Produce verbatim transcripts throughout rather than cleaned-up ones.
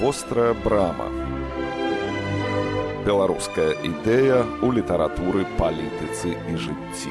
Вострая брама. Беларуская ідэя ў літаратуры, палітыцы і жыцці.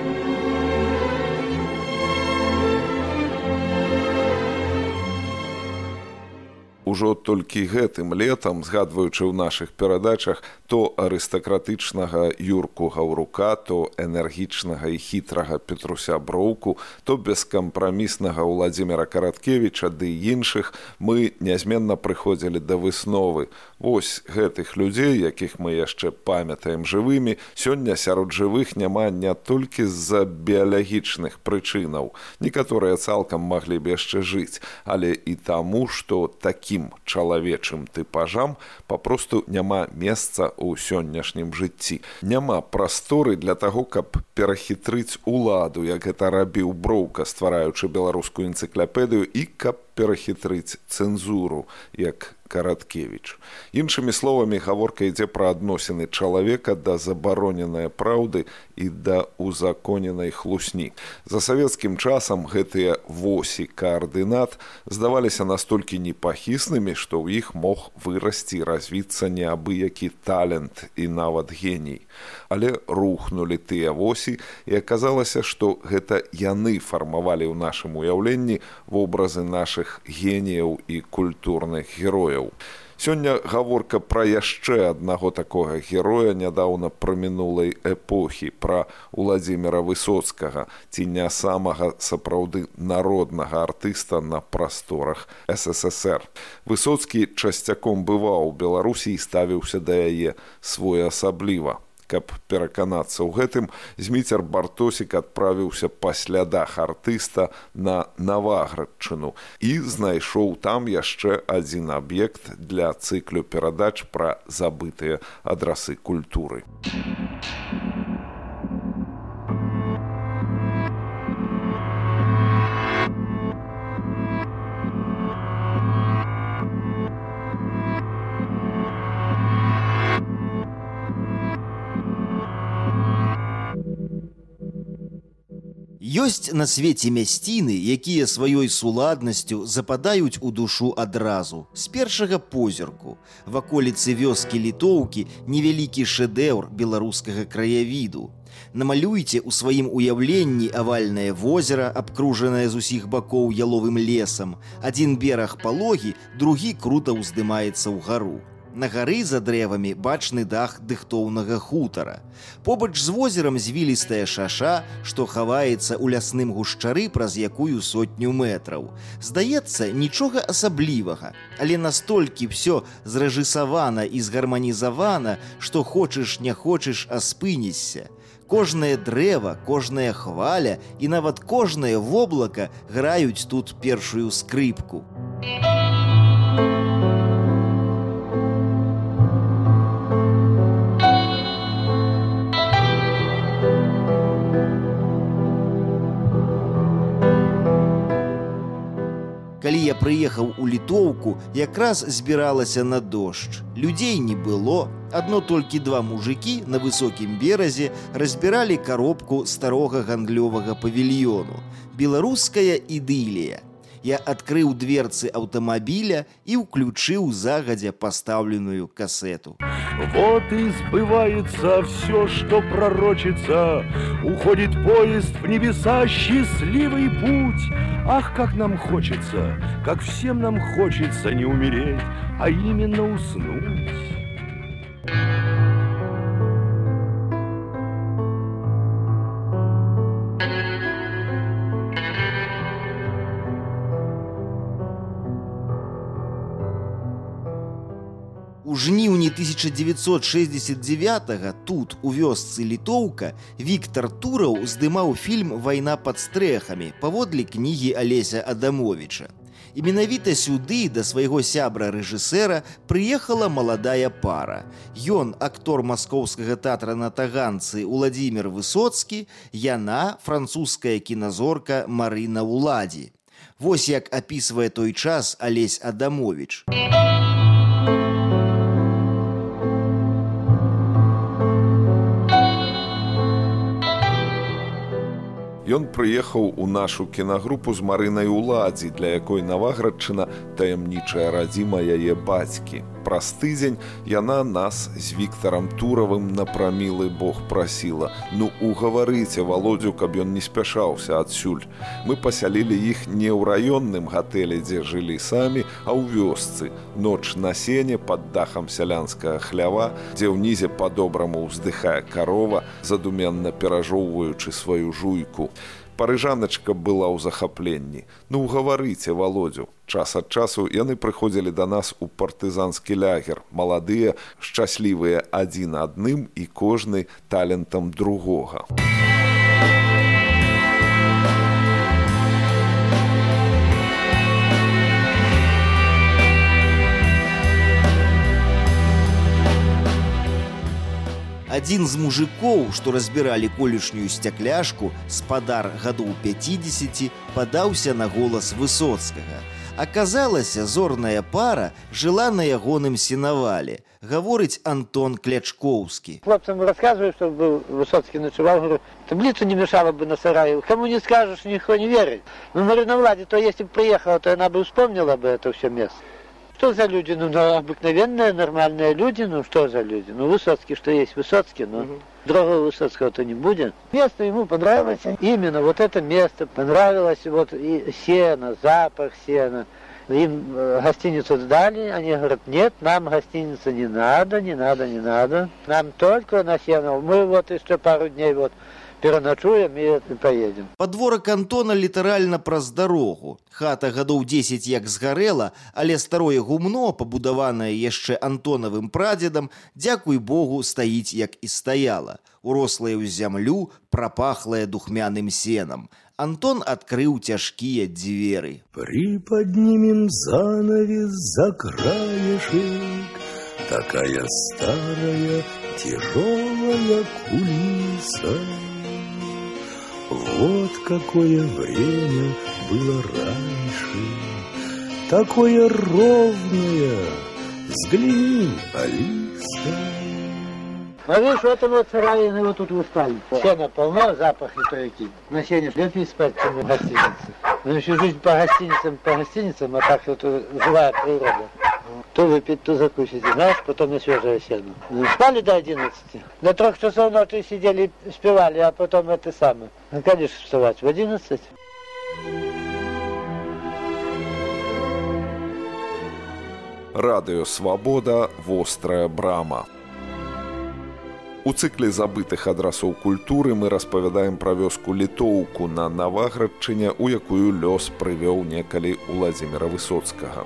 Ужо толькі гэтым летам, згадваючы ў нашых перадачах то арыстакратычнага Юрку Гаўрука, то энергічнага і хітрага Петруся Броўку, то бескампраміснага Уладзіміра Караткевіча ды іншых, мы нязменна прыходзілі да высновы. Вось гэтых людзей, якіх мы яшчэ памятаем жывымі, сёння сярод жывых няма не толькі з-за біялагічных прычынаў. Некаторыя цалкам маглі б яшчэ жыць, але і таму, што такім чалавечым тыпажам папросту няма месца ў сённяшнім жыцці. Няма прасторы для таго, каб перахітрыць уладу, як гэта рабіў Броўка, ствараючы беларускую энцыклапедыю, і каб перахітрыць цэнзуру, як Караткевіч. Іншымі словамі, гаворка ідзе пра адносіны чалавека да забароненай праўды і да узаконенай хлусні. За савецкім часам гэтыя восі каардынат здаваліся настолькі непахіснымі, што ў іх мог вырасці і развіцца неабыякі талент і нават геній. Але рухнулі тыя восі, і аказалася, што гэта яны фармавалі ў нашым уяўленні вобразы нашых геніяў і культурных герояў. Сёння гаворка пра яшчэ аднаго такога героя нядаўна прамінулай эпохі, пра Уладзіміра Высоцкага, ці не самага сапраўды народнага артыста на прасторах эс эс эс эр. Высоцкі часцяком бываў у Беларусі і ставіўся да яе своеасабліва. Каб пераканацца ў гэтым, Зміцер Бартосік адправіўся па слядах артыста на Наваградчыну і знайшоў там яшчэ адзін аб'ект для цыклю перадач пра забытыя адрасы культуры. Ёсць на свеце мясціны, якія сваёй суладнасцю западаюць у душу адразу, з першага позірку. Ваколіцы вёскі Літоўкі невялікі шэдэўр беларускага краявіду. Намалюйце ў сваім уяўленні авальнае возера, абкружанае з усіх бакоў яловым лесам. Адзін бераг палогі, другі крута ўздымаецца ўгару. На гары за дрэвамі бачны дах дыхтоўнага хутара. Побач з возерам звілістая шаша, што хаваецца ў лясным гушчары праз якую сотню метраў. Здаецца, нічога асаблівага, але настолькі ўсё зрэжысавана і згарманізавана, што хочаш не хочаш, а спынішся. Кожнае дрэва, кожная хваля і нават кожнае воблака граюць тут першую скрыпку. Калі я прыехаў у Літоўку, якраз збіралася на дождж. Людзей не было, адно толькі два мужыкі на высокім беразе разбіралі каробку старога гандлёвага павільёну. Беларуская ідылія. Я адкрыў дверцы аўтамабіля і ўключыў загадзя пастаўленую касету. Вот и сбывается все, что пророчится. Уходит поезд в небеса, счастливый путь. Ах, как нам хочется, как всем нам хочется не умереть, а именно уснуть. У жніўні тысяча дзевяцьсот шэсцьдзесят дзевятага тут, у вёсцы Літоўка, Віктар Тураў здымаў фільм «Вайна пад стрэхамі» паводле кнігі Алеся Адамовіча. І менавіта сюды да свайго сябра-рэжысэра прыехала маладая пара. Ён актор маскоўскага тэатра на Таганцы Уладзімір Высоцкі, яна французская кіназорка Марына Уладзі. Вось як апісвае той час Алесь Адамовіч. Ён прыехаў у нашу кінагрупу з Марынай Уладзі, для якой Наваградчына таямнічая радзіма яе бацькі. Праз тыдзень яна нас з Віктарам Туравым на прамілы Бог прасіла: ну угаварыце Володю, каб ён не спяшаўся адсюль. Мы пасялілі іх не ў раённым гатэлі, дзе жылі самі, а ў вёсцы. Ноч на сене пад дахам сялянскага хлява, дзе ўнізе па-добраму ўздыхае карова, задуменна перажоўваючы сваю жуйку. Парыжаначка была ў захапленні. Ну угаварыце Володю. Час ад часу яны прыходзілі да нас у партызанскі лягер, маладыя, шчаслівыя адзін адным і кожны талентам другога. Адзін з мужикоў, што разбіралі колішнюю сцякляшку, спадар гадоў пяцідзесяці, падаўся на голас Высоцкага. Аказалася, зорная пара жыла на ягоным сенавале. Гаворыць Антон Клячкоўскі. Хлопцам рассказываю, что был Высоцкий ночевал, говорю, таблицу не мешало бы на сарае. Кому не скажешь, никто не верит. Но Марина Влади, то если бы приехала, то она бы вспомнила бы это все место. Что за люди? Ну, обыкновенные, нормальные люди. Ну, что за люди? Ну, Высоцкий, что есть Высоцкий, но угу. Другого Высоцкого-то не будет. Место ему понравилось. Именно вот это место понравилось. Вот и сено, запах сена. Им гостиницу сдали, они говорят, нет, нам гостиница не надо, не надо, не надо. Нам только на сено. Мы вот еще пару дней вот пераночуем и поедем. Падворак Антона літаральна праз дарогу. Хата гадоў дзесяць як згарэла, але старое гумно, пабудаванае яшчэ Антонавым прадзедам, дзякуй Богу, стаіць як і стаяла. Урослае ў зямлю, прапахлае духмяным сенам. Антон адкрыў цяжкія дзверы. Приподнимем занавес за краешек, такая старая, тяжелая кулиса. Вот какое время было раньше, такое ровное, взгляни, Алиса. А видишь, вот вот сарай, и вот тут вы спали. Сено полно, запах и то який. На сене легкий спать, чем в гостинице. Ну еще жизнь по гостиницам, по гостиницам, а так вот живая природа. То выпить, то закусить, знаешь, потом на свежее сено. Спали до одиннадцати. До трех часов ночи сидели, спевали, а потом это самое. Ну, конечно, вставать в одиннадцать. Радыё «Свабода. Вострая брама». У цыкле забытых адрасоў культуры мы распавядаем пра вёску Літоўку на Наваградчыне, у якую лёс прывёў некалі Уладзіміра Высоцкага.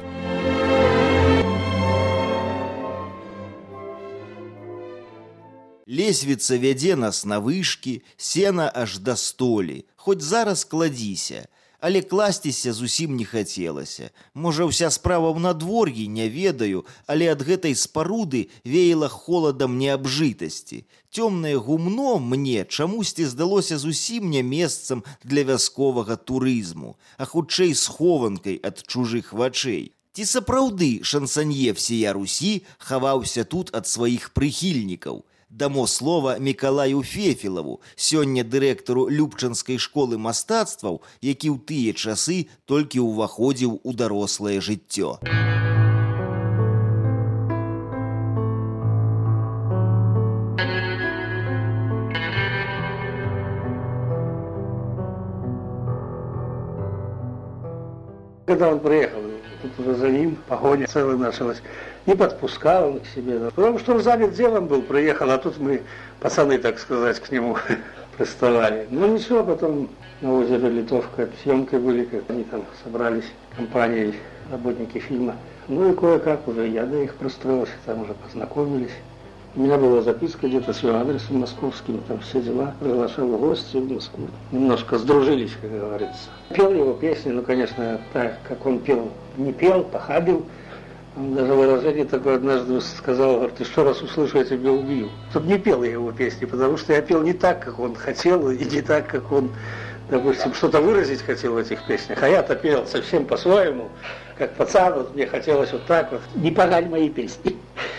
Лесвіца вядзе нас на вышкі, сена аж да столі. Хоць зараз кладзіся. Але класціся зусім не хацелася. Можа, ўся справа ў надвор'і, не ведаю, але ад гэтай спаруды веяла холадам неабжытасці. Цёмнае гумно мне чамусьці здалося зусім не месцам для вясковага турызму, а хутчэй схованкай ад чужых вачэй. Ці сапраўды шансанье всея Русі хаваўся тут ад сваіх прыхільнікаў? Дамо слова Мікалаю Фефілаву, сёння дырэктару Любчанскай школы мастацтваў, які ў тыя часы толькі ўваходзіў у дарослае жыццё. Когда он приехал, тут уже за ним погоня целая началась. Не подпускал он к себе. Потому что он занят делом был, приехал, а тут мы, пацаны, так сказать, к нему приставали. Ну ничего, потом на озере Литовка съемкой были, как они там собрались, компанией, работники фильма. Ну и кое-как уже я до их пристроился, там уже познакомились. У меня была записка где-то с его адресом московским, там все дела, приглашал в гости в Москву. Немножко сдружились, как говорится. Пел его песни, ну, конечно, так, как он пел, не пел, похабил. Он даже выражение такое однажды сказал, говорит, еще раз услышу, я тебя убью. Тут не пел я его песни, потому что я пел не так, как он хотел, и не так, как он, допустим, что-то выразить хотел в этих песнях. А я-то пел совсем по-своему, как пацан, вот мне хотелось вот так вот. Не погань мои песни.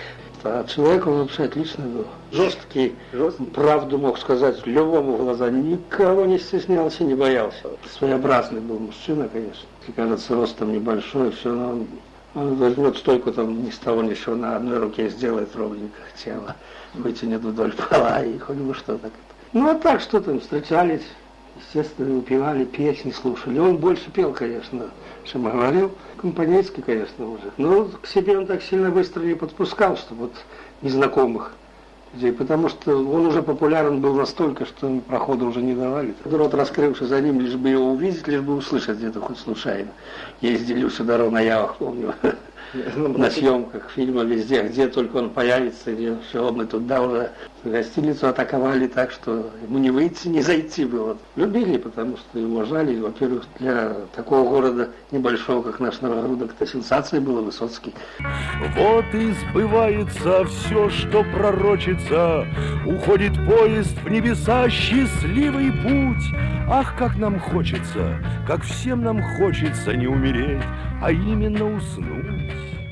А человек он вообще отличный был. Жесткий, Жесткий. Правду мог сказать любому в глаза. Никого не стеснялся, не боялся. Своеобразный был мужчина, конечно. И, кажется, ростом небольшой, все равно он, он возьмет стойку там ни с того ни с сего, на одной руке сделает ровненько тело, вытянет вдоль пола и хоть бы что так. Ну а так, что там, встречались, естественно, выпивали, песни слушали. Он больше пел, конечно, чем говорил. Компанейский, конечно, мужик. Но к себе он так сильно быстро не подпускал, чтобы вот незнакомых людей, потому что он уже популярен был настолько, что прохода уже не давали. Рот раскрывший за ним, лишь бы его увидеть, лишь бы услышать где-то хоть случайно. Ездили сюда ровно на Явах, помню, на съемках фильма везде, где только он появится, где все, мы туда уже гостиницу атаковали так, что ему не выйти, не зайти было. Любили, потому что и уважали. Во-первых, для такого города небольшого, как наш Новогрудок, это сенсация была, Высоцкий. Вот и сбывается все, что пророчится. Уходит поезд в небеса, счастливый путь. Ах, как нам хочется, как всем нам хочется не умереть, а именно уснуть.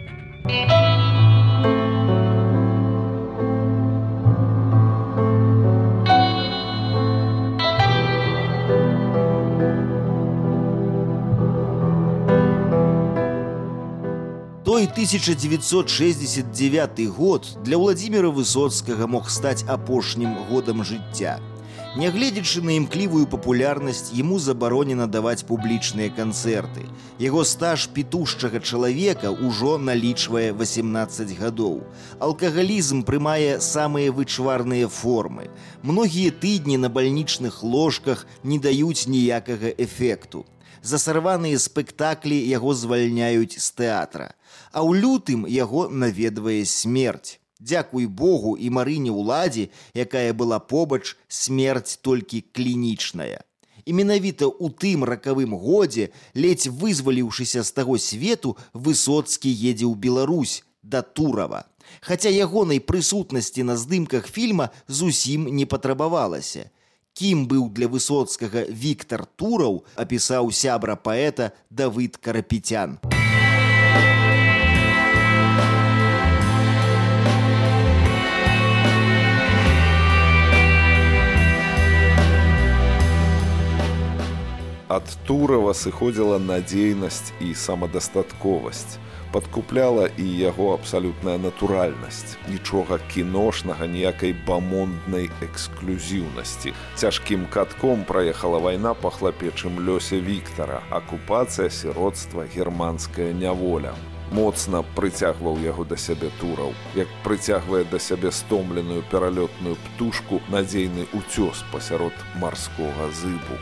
Той тысяча девятьсот шестьдесят девятый год для Владимира Высоцкага мог стаць апошнім годам жыцця. Нягледзячы на імклівую папулярнасць, яму забаронена даваць публічныя канцэрты. Яго стаж пітушчага чалавека ўжо налічвае васемнаццаць гадоў. Алкагалізм прымае самыя вычварныя формы. Многія тыдні на бальнічных ложках не даюць ніякага эфекту. За сарваныя спектаклі яго звальняюць з тэатра. А ў лютым яго наведвае смерць. Дзякуй Богу і Марыне Уладзе, якая была побач, смерць толькі клінічная. І менавіта ў тым ракавым годзе, ледзь вызваліўшыся з таго свету, Высоцкі едзе ў Беларусь, да Турава. Хаця ягонай прысутнасці на здымках фільма зусім не патрабавалася. Кім быў для Высоцкага Віктар Тураў, апісаў сябра паэта Давыд Карапетян. Ад Турава сыходзіла надзейнасць і самадастатковасць. Падкупляла і яго абсалютная натуральнасць. Нічога кіношнага, ніякай бамонднай эксклюзіўнасці. Цяжкім катком праехала вайна па хлапечым лёсе Віктара. Акупацыя, сіроцтва, германская няволя. Моцна прыцягваў яго да сябе Тураў, як прыцягвае да сябе стомленую пералётную птушку надзейны уцёс пасярод марскога зыбу.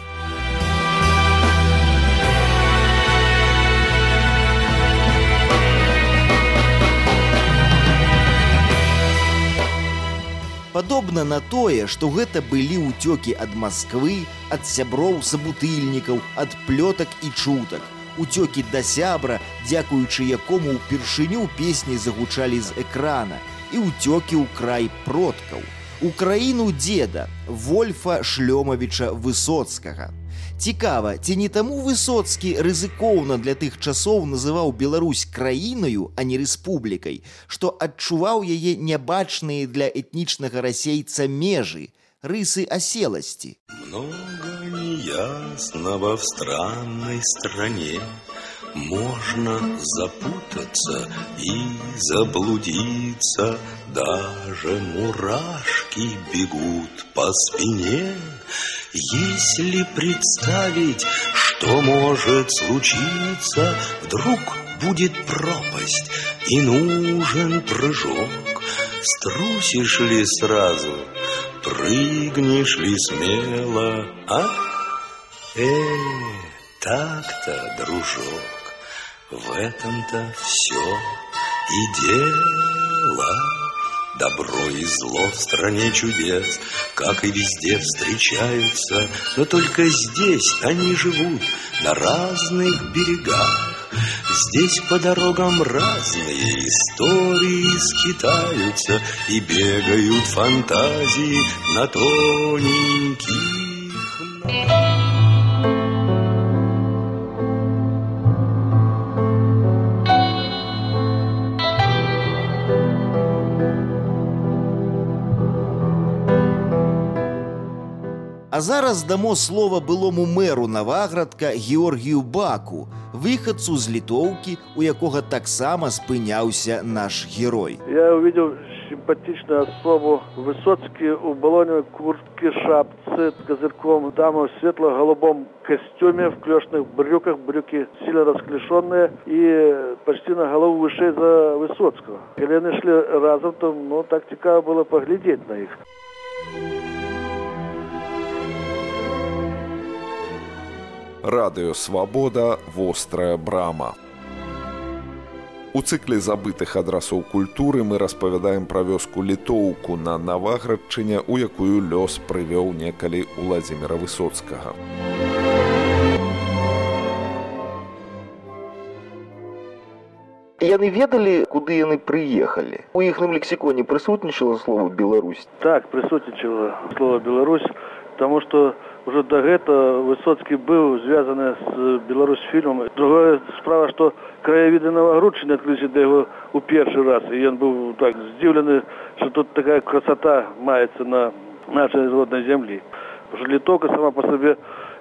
Падобна на тое, што гэта былі ўцёкі ад Масквы, ад сяброў-сабутыльнікаў, ад плётак і чутак. Уцёкі да сябра, дзякуючы якому ўпершыню песні загучалі з экрана, і ўцёкі ў край продкаў. У краіну дзеда, Вольфа Шлёмавіча Высоцкага. Цікава, ці не таму Высоцкі рызыкоўна для тых часоў называў Беларусь краінаю, а не рэспублікай, што адчуваў яе нябачныя для этнічнага расейца межы, рысы аселасці. Много неясного в странной стране, можно запутаться и заблудиться, даже мурашки бегут по спине. Если представить, что может случиться, вдруг будет пропасть и нужен прыжок. Струсишь ли сразу, прыгнешь ли смело, а? Э, так-то, дружок, в этом-то все и дело. Добро и зло в стране чудес, как и везде, встречаются, но только здесь они живут на разных берегах. Здесь по дорогам разные истории скитаются и бегают фантазии на тоненьких ногах. зараз дамо слова былому мэру Наваградка Георгію Баку, выхадцу з Літоўкі, у якога таксама спыняўся наш герой. Я увидел симпатичную особу. Высоцкий у баллоневой куртке, шапце, с козырьком, дама в светло-голубом костюме, в клешных брюках, брюки сильно расклешенные и почти на голову выше за Высоцкого. Когда они шли разом, то ну, так цікаво было поглядеть на их. Радыё Свабода, вострая брама. У цыкле забытых адрасоў культуры мы распавядаем пра вёску Літоўку на Наваградчыне, у якую лёс прывёў некалі Уладзіміра Высоцкага. Яны ведалі, куды яны прыехалі? У іхным лексіконе прысутнічала слова «Беларусь»? Так, прысутнічала слова «Беларусь», потому что уже до этого Высоцкий был связан с Беларусь-фильмом. Другая справа, что краевиды Новогрудчины открылись для его у первый раз. И он был так сдивленный, что тут такая красота мается на нашей родной земле. Потому что Литовка сама по себе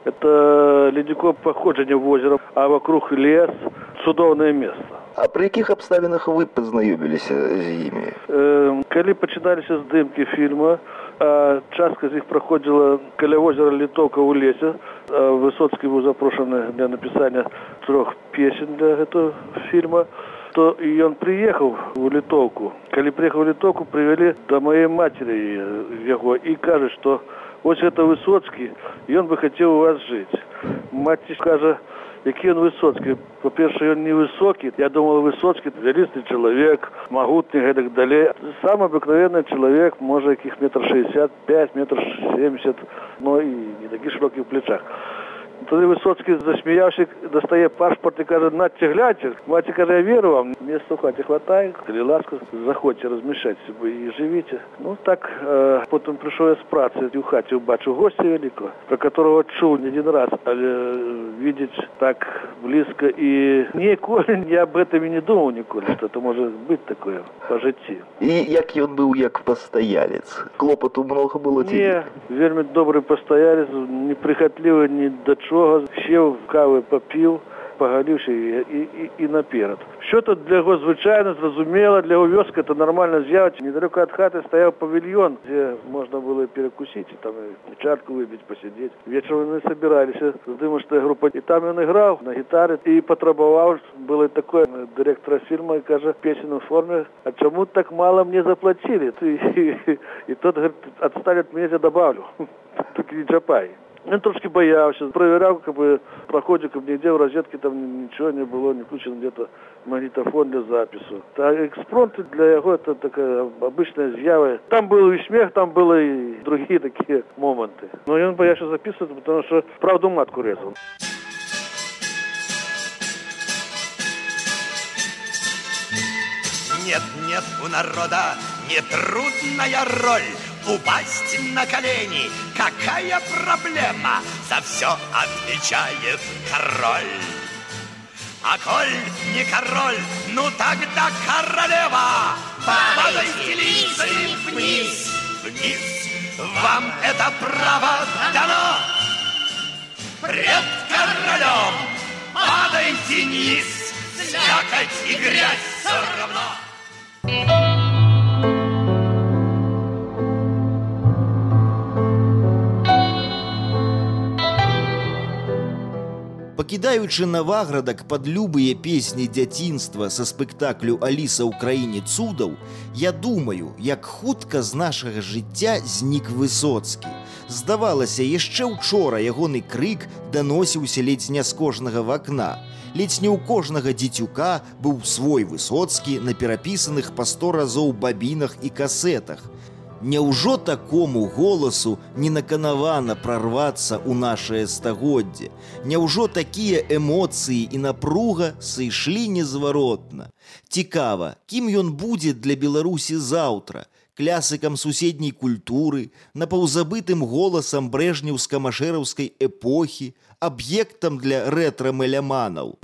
это ледниковое походжение в озеро, а вокруг лес, чудовное место. А при якіх абставінах вы пазнаёміліся з імі? Э, калі пачыналіся здымкі фільма, а частка з іх праходзіла каля озера Літоўка ў лесе. А Высоцкі быў запрошаны для напісання трох песен для гэтага фільма. То і ён прыехаў у Літоўку. Калі прыехаў у Літоўку, прывялі да маёй матері яго і кажуць, што вось гэта Высоцкі, ён бы хацеў у вас жыць. Маці кажа, які ён Высоцкі. По-перше, ён не высокі. Я думал, Высоцкі вялізны чалавек, магутны гэтак далей. Самы абыкновенны чалавек, можа, якіх метр шестьдесят пять, метр семьдесят, но і не такі шырокі ў плечах. Тоді Высоцкий засміявся, достає паспорт і каже, надьте, гляньте. Мати каже, я вірю вам, місця в хаті хватає, коли ласка, заходьте, розміщайтеся і живіть. Ну так, э, потім прийшов я з праці, у хаті бачу гостя великого, про которого чув не один раз, але видеть так близко і ніколи я об этом і не думав ніколи, що це може бути таке по житті. І як він був як постоялець? Клопоту много було? Ні, вельми добрий постоялець, неприхотливий ні до чого, сів, кави попив, погалився і, і, і, і наперед. Що тут для його звичайно, зрозуміло, для його вёска це нормально з'явиться. Недалеко від хати стояв павільйон, де можна було перекусити, там чарку випити, посидіти. Вечором вони збиралися з димочною групою, і там він грав на гітарі і потребував, було таке, директора фільму, і каже, в пісенній формі, а чому так мало мені заплатили? І, і, і тот говорить, відстань від мене, я добавлю. Так не чапай. Я трошки боялся, проверял, как бы, проходик, нигде в розетке там ничего не было, не включен где-то магнитофон для записи. А экспромты для его это такая обычная з'ява. Там был и смех, там было и другие такие моменты. Но я боялся записывать, потому что правду матку резал. Нет, нет у народа нетрудная роль упасть на колени. Какая проблема? За все отвечает король. А коль не король, ну тогда королева. Падайте лицами вниз, вниз. Вам это право дано. Пред королем падайте низ. Слякоть и грязь все равно. Пакідаючы Наваградак пад любыя песні дзяцінства са спектаклю «Аліса ў краіне цудаў», я думаю, як хутка з нашага жыцця знік Высоцкі. Здавалася, яшчэ учора ягоны крык даносіўся ледзь не з кожнага вакна. Ледзь не ў кожнага дзіцюка быў свой Высоцкі на перапісаных па сто разоў бабінах і касетах. Няўжо такому голасу не наканавана прарвацца ў нашае стагоддзе? Няўжо такія эмоцыі і напруга сышлі незваротна? Цікава, кім ён будзе для Беларусі заўтра? Клясыкам суседняй культуры, напаўзабытым голасам брэжнеўска-машэраўскай эпохі, аб'ектам для рэтра-меляманаў?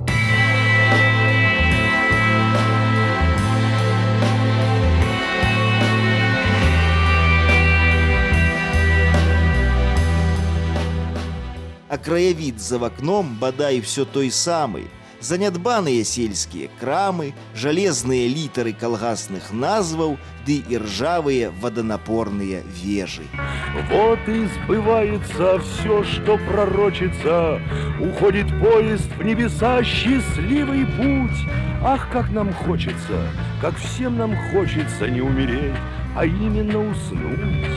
а краявід за вакном бадай все той самы. Занядбаныя сельскія крамы, жалезныя літары калгасных назваў ды і ржавыя водонапорныя вежы. Вот и сбывается все, что пророчится. Уходит поезд в небеса, счастливый путь. Ах, как нам хочется, как всем нам хочется не умереть, а именно уснуть.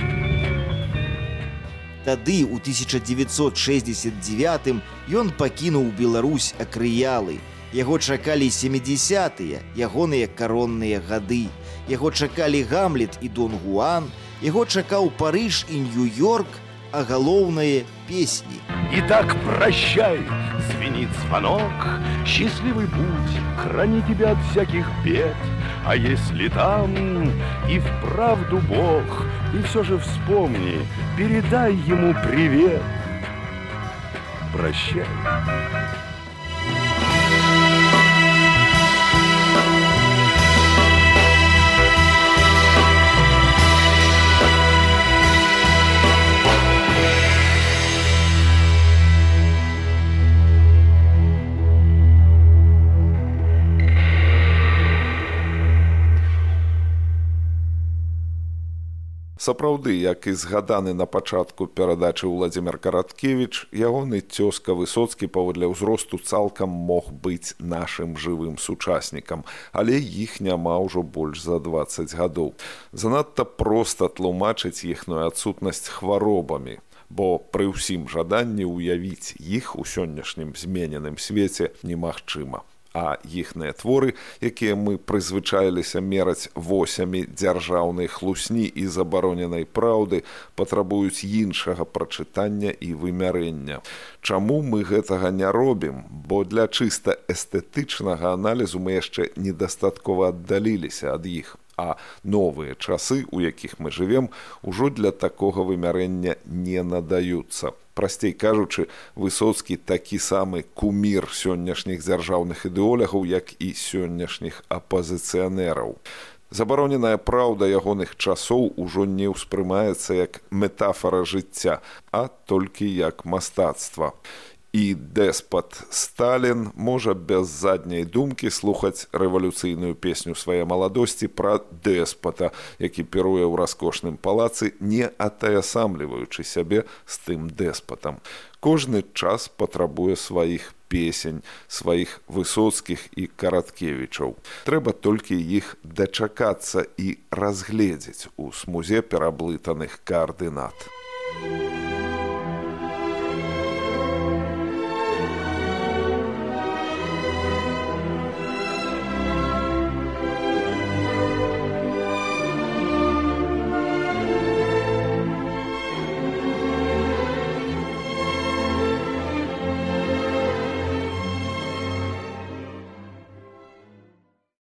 Тады, у тысяча девятьсот шестьдесят девятым, ён пакінуў Беларусь акрыялы. Яго чакалі сямідзясятыя, ягоныя каронныя гады. Яго чакалі Гамлет і Дон Гуан, яго чакаў Парыж і Нью-Йорк, а галоўнае – песні. Итак, прощай, звенит звонок, счастливый путь, храни тебя от всяких бед. А если там и вправду Бог, и все же вспомни, передай ему привет. Прощай. Сапраўды, як і згаданы на пачатку перадачы Владзімір Караткевіч, ягоны цёзка Высоцкі паводле ўзросту цалкам мог быць нашым жывым сучаснікам, але іх няма ўжо больш за дваццаць гадоў. Занадта проста тлумачыць іхную адсутнасць хваробамі, бо пры ўсім жаданні ўявіць іх у сённяшнім змененым свеце немагчыма. А іхныя творы, якія мы прызвычаіліся мераць восямі дзяржаўнай хлусні і забароненай праўды, патрабуюць іншага прачытання і вымярэння. Чаму мы гэтага не робім? Бо для чыста эстэтычнага аналізу мы яшчэ недастаткова аддаліліся ад іх. А новыя часы, у якіх мы жывем, ужо для такога вымярэння не надаюцца. Прасцей кажучы, Высоцкі такі самы кумір сённяшніх дзяржаўных ідэолягаў, як і сённяшніх апазіцыянераў. Забароненая праўда ягоных часоў ужо не ўспрымаецца як метафара жыцця, а толькі як мастацтва. І дэспат Сталін можа без задняй думкі слухаць рэвалюцыйную песню свае маладосці пра дэспата, які піруе ў раскошным палацы, не атаясамліваючы сябе з тым дэспатам. Кожны час патрабуе сваіх песень, сваіх Высоцкіх і Караткевічаў. Трэба толькі іх дачакацца і разгледзець у смузе пераблытаных каардынат.